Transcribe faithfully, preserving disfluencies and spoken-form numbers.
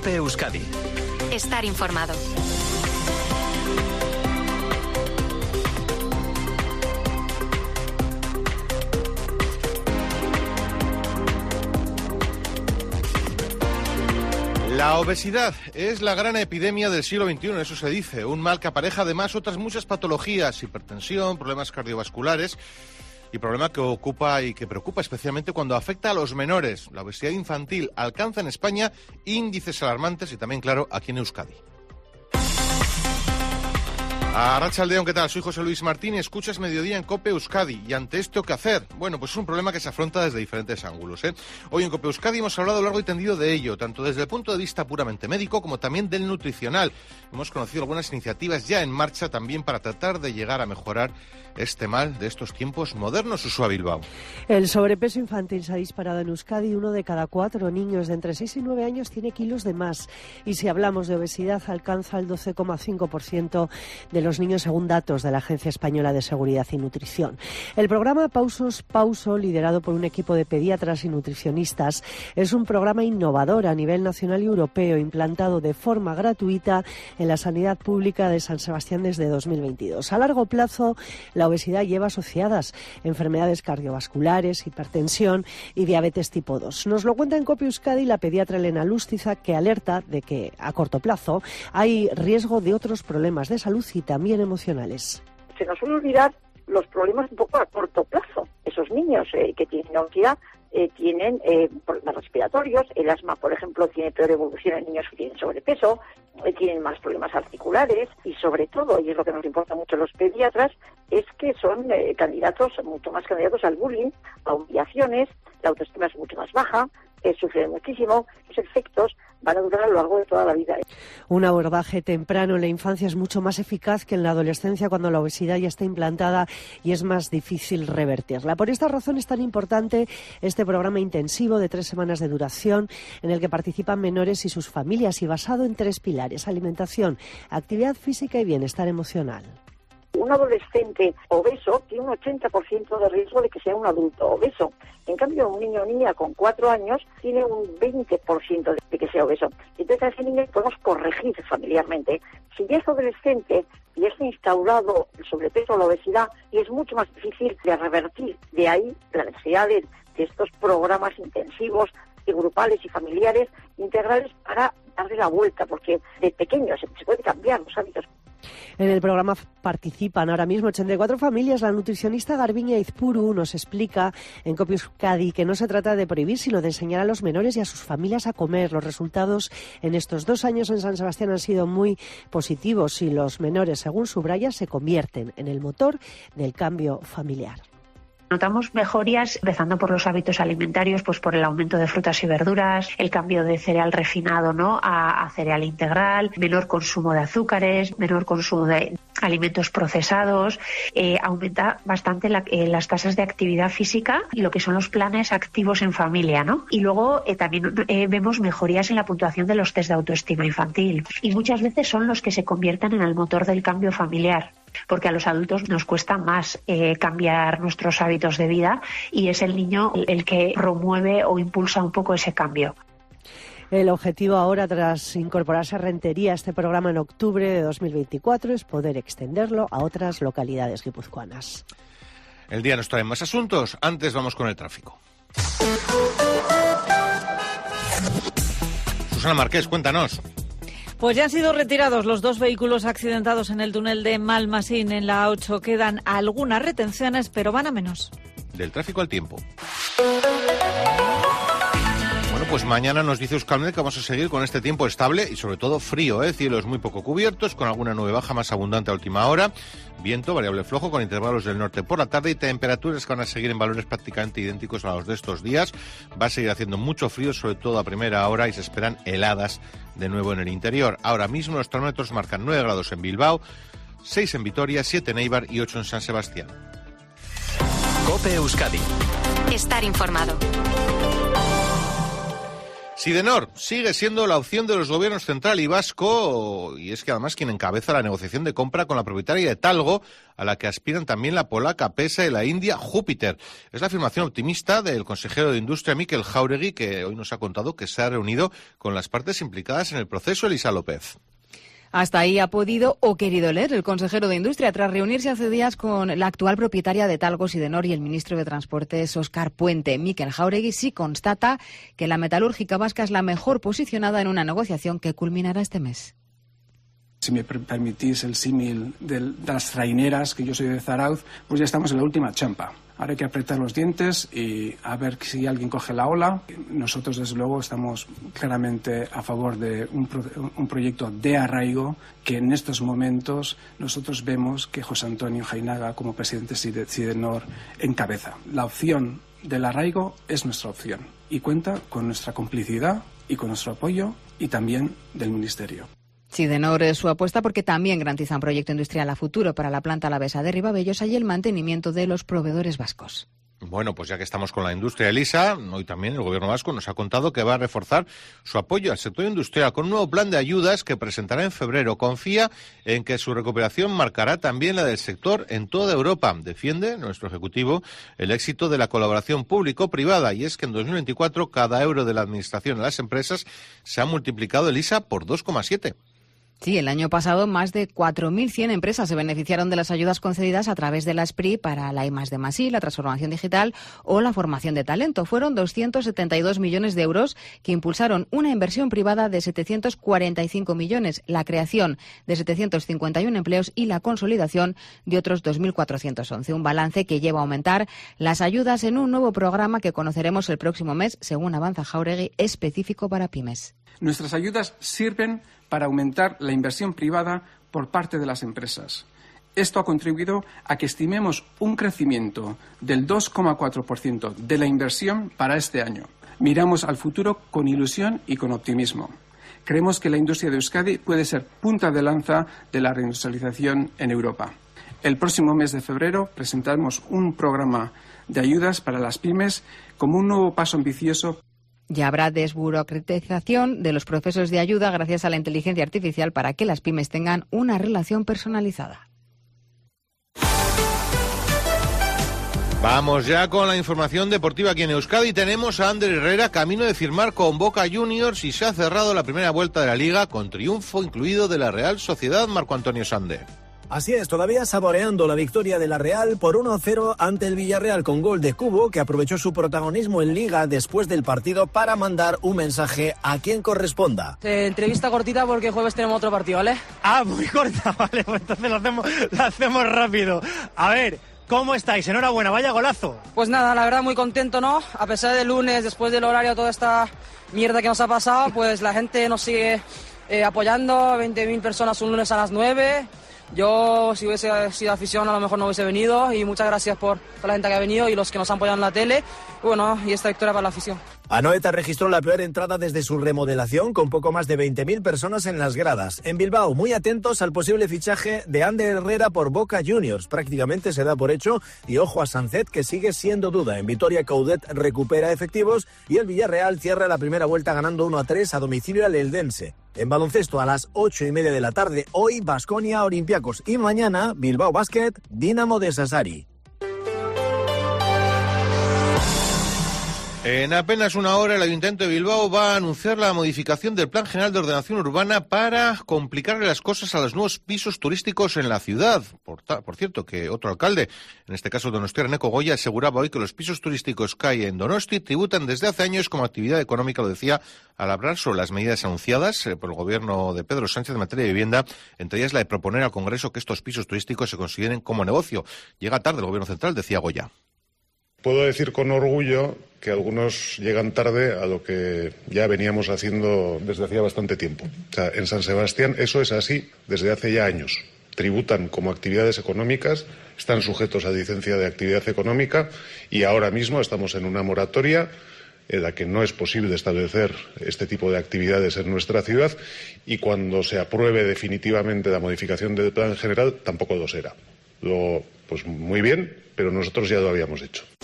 COPE Euskadi. Estar informado. La obesidad es la gran epidemia del siglo veintiuno, eso se dice. Un mal que apareja además otras muchas patologías, hipertensión, problemas cardiovasculares y problema que ocupa y que preocupa especialmente cuando afecta a los menores. La obesidad infantil alcanza en España índices alarmantes y también, claro, aquí en Euskadi. Arratsaldeon, ¿qué tal? Soy José Luis Martín y escuchas Mediodía en COPE Euskadi. ¿Y ante esto qué hacer? Bueno, pues es un problema que se afronta desde diferentes ángulos, ¿eh? Hoy en COPE Euskadi hemos hablado largo y tendido de ello, tanto desde el punto de vista puramente médico como también del nutricional. Hemos conocido algunas iniciativas ya en marcha también para tratar de llegar a mejorar este mal de estos tiempos modernos. Usua Bilbao. El sobrepeso infantil se ha disparado en Euskadi. Uno de cada cuatro niños de entre seis y nueve años tiene kilos de más. Y si hablamos de obesidad, alcanza el doce coma cinco por ciento de los niños según datos de la Agencia Española de Seguridad y Nutrición. El programa Pausos Pauso, liderado por un equipo de pediatras y nutricionistas, es un programa innovador a nivel nacional y europeo, implantado de forma gratuita en la sanidad pública de San Sebastián desde dos mil veintidós. A largo plazo, la obesidad lleva asociadas enfermedades cardiovasculares, hipertensión y diabetes tipo dos. Nos lo cuenta en COPE Euskadi la pediatra Elena Lustiza, que alerta de que a corto plazo hay riesgo de otros problemas de salud y también emocionales. Se nos suele olvidar los problemas un poco a corto plazo. Esos niños eh, que tienen obesidad eh, tienen eh, problemas respiratorios. El asma, por ejemplo, tiene peor evolución en niños que tienen sobrepeso, eh, tienen más problemas articulares y sobre todo, y es lo que nos importa mucho a los pediatras, es que son eh, candidatos, mucho más candidatos al bullying, a humillaciones, la autoestima es mucho más baja, eh, sufren muchísimo, los efectos van a durar a lo largo de toda la vida. Un abordaje temprano en la infancia es mucho más eficaz que en la adolescencia, cuando la obesidad ya está implantada y es más difícil revertirla. Por esta razón es tan importante este programa intensivo de tres semanas de duración en el que participan menores y sus familias y basado en tres pilares: alimentación, actividad física y bienestar emocional. Un adolescente obeso tiene un ochenta por ciento de riesgo de que sea un adulto obeso. En cambio, un niño o niña con cuatro años tiene un veinte por ciento de que sea obeso. Entonces, a ese niño podemos corregir familiarmente. Si ya es adolescente y es instaurado el sobrepeso o la obesidad, y es mucho más difícil de revertir. De ahí la necesidad de, de estos programas intensivos y grupales y familiares integrales para darle la vuelta, porque de pequeños se, se puede cambiar los hábitos. En el programa participan ahora mismo ochenta y cuatro familias. La nutricionista Garbiña Izpuru nos explica en COPE Euskadi que no se trata de prohibir, sino de enseñar a los menores y a sus familias a comer. Los resultados en estos dos años en San Sebastián han sido muy positivos y los menores, según subraya, se convierten en el motor del cambio familiar. Notamos mejorías empezando por los hábitos alimentarios, pues por el aumento de frutas y verduras, el cambio de cereal refinado, ¿no?, a, a cereal integral, menor consumo de azúcares, menor consumo de alimentos procesados, eh, aumenta bastante la, eh, las tasas de actividad física y lo que son los planes activos en familia, ¿no? Y luego eh, también eh, vemos mejorías en la puntuación de los test de autoestima infantil y muchas veces son los que se convierten en el motor del cambio familiar, porque a los adultos nos cuesta más eh, cambiar nuestros hábitos de vida y es el niño el que promueve o impulsa un poco ese cambio. El objetivo ahora, tras incorporarse a Rentería a este programa en octubre de dos mil veinticuatro, es poder extenderlo a otras localidades guipuzcoanas. El día nos trae más asuntos. Antes vamos con el tráfico. Susana Marqués, cuéntanos. Pues ya han sido retirados los dos vehículos accidentados en el túnel de Malmasín en la A ocho. Quedan algunas retenciones, pero van a menos. Del tráfico al tiempo. Bueno, pues mañana nos dice Euskalmet que vamos a seguir con este tiempo estable y sobre todo frío, ¿eh? Cielos muy poco cubiertos, con alguna nube baja más abundante a última hora. Viento variable flojo con intervalos del norte por la tarde y temperaturas que van a seguir en valores prácticamente idénticos a los de estos días. Va a seguir haciendo mucho frío, sobre todo a primera hora, y se esperan heladas de nuevo en el interior. Ahora mismo los termómetros marcan nueve grados en Bilbao, seis en Vitoria, siete en Eibar y ocho en San Sebastián. COPE Euskadi. Estar informado. Sidenor sigue siendo la opción de los gobiernos central y vasco, y es que además quien encabeza la negociación de compra con la propietaria de Talgo, a la que aspiran también la polaca P E S A y la india Júpiter. Es la afirmación optimista del consejero de Industria, Mikel Jáuregui, que hoy nos ha contado que se ha reunido con las partes implicadas en el proceso. Elisa López. Hasta ahí ha podido o querido leer el consejero de Industria tras reunirse hace días con la actual propietaria de Talgo, Sidenor, y el ministro de Transportes, Óscar Puente. Mikel Jáuregui sí constata que la metalúrgica vasca es la mejor posicionada en una negociación que culminará este mes. Si me permitís el símil de las traineras, que yo soy de Zarauz, pues ya estamos en la última champa. Ahora hay que apretar los dientes y a ver si alguien coge la ola. Nosotros, desde luego, estamos claramente a favor de un, pro, un proyecto de arraigo que en estos momentos nosotros vemos que José Antonio Jainaga, como presidente de Sidenor, encabeza. La opción del arraigo es nuestra opción y cuenta con nuestra complicidad y con nuestro apoyo y también del Ministerio. Sidenor es su apuesta porque también garantiza un proyecto industrial a futuro para la planta alavesa de Ribabellosa y el mantenimiento de los proveedores vascos. Bueno, pues ya que estamos con la industria, Elisa, hoy también el gobierno vasco nos ha contado que va a reforzar su apoyo al sector industrial con un nuevo plan de ayudas que presentará en febrero. Confía en que su recuperación marcará también la del sector en toda Europa. Defiende nuestro ejecutivo el éxito de la colaboración público-privada, y es que en dos mil veinticuatro cada euro de la administración a las empresas se ha multiplicado, Elisa, por dos coma siete. Sí, el año pasado más de cuatro mil cien empresas se beneficiaron de las ayudas concedidas a través de la S P R I para la I más D más I, la transformación digital o la formación de talento. Fueron doscientos setenta y dos millones de euros que impulsaron una inversión privada de setecientos cuarenta y cinco millones, la creación de setecientos cincuenta y uno empleos y la consolidación de otros dos mil cuatrocientos once. Un balance que lleva a aumentar las ayudas en un nuevo programa que conoceremos el próximo mes, según avanza Jáuregui, específico para pymes. Nuestras ayudas sirven para aumentar la inversión privada por parte de las empresas. Esto ha contribuido a que estimemos un crecimiento del dos coma cuatro por ciento de la inversión para este año. Miramos al futuro con ilusión y con optimismo. Creemos que la industria de Euskadi puede ser punta de lanza de la reindustrialización en Europa. El próximo mes de febrero presentaremos un programa de ayudas para las pymes como un nuevo paso ambicioso. Ya habrá desburocratización de los procesos de ayuda gracias a la inteligencia artificial para que las pymes tengan una relación personalizada. Vamos ya con la información deportiva. Aquí en Euskadi tenemos a Ander Herrera camino de firmar con Boca Juniors y se ha cerrado la primera vuelta de la Liga con triunfo incluido de la Real Sociedad. Marco Antonio Sande. Así es, todavía saboreando la victoria de la Real por uno a cero ante el Villarreal con gol de Cubo, que aprovechó su protagonismo en Liga después del partido para mandar un mensaje a quien corresponda. Eh, entrevista cortita porque jueves tenemos otro partido, ¿vale? Ah, muy corta, vale, pues entonces lo hacemos, lo hacemos rápido. A ver, ¿cómo estáis? Enhorabuena, vaya golazo. Pues nada, la verdad muy contento, ¿no? A pesar del lunes, después del horario, toda esta mierda que nos ha pasado, pues la gente nos sigue eh, apoyando, veinte mil personas un lunes a las nueve. Yo, si hubiese sido afición, a lo mejor no hubiese venido, y muchas gracias por, por la gente que ha venido y los que nos han apoyado en la tele. Y bueno, y esta victoria para la afición. Anoeta registró la peor entrada desde su remodelación, con poco más de veinte mil personas en las gradas. En Bilbao, muy atentos al posible fichaje de Ander Herrera por Boca Juniors. Prácticamente se da por hecho, y ojo a Sancet, que sigue siendo duda. En Vitoria, Coudet recupera efectivos y el Villarreal cierra la primera vuelta ganando uno a tres a domicilio al Eldense. En baloncesto, a las ocho y media de la tarde, hoy Baskonia Olympiacos, y mañana Bilbao Basket, Dinamo de Sassari. En apenas una hora, el Ayuntamiento de Bilbao va a anunciar la modificación del Plan General de Ordenación Urbana para complicarle las cosas a los nuevos pisos turísticos en la ciudad. Por, ta, por cierto, que otro alcalde, en este caso donostiarra Eneko Goya, aseguraba hoy que los pisos turísticos que hay en Donosti tributan desde hace años como actividad económica, lo decía al hablar sobre las medidas anunciadas por el gobierno de Pedro Sánchez en materia de vivienda, entre ellas la de proponer al Congreso que estos pisos turísticos se consideren como negocio. Llega tarde el Gobierno Central, decía Goya. Puedo decir con orgullo que algunos llegan tarde a lo que ya veníamos haciendo desde hacía bastante tiempo. O sea, en San Sebastián eso es así desde hace ya años. Tributan como actividades económicas, están sujetos a licencia de actividad económica y ahora mismo estamos en una moratoria en la que no es posible establecer este tipo de actividades en nuestra ciudad, y cuando se apruebe definitivamente la modificación del plan general tampoco lo será. Luego, pues muy bien, pero nosotros ya lo habíamos hecho.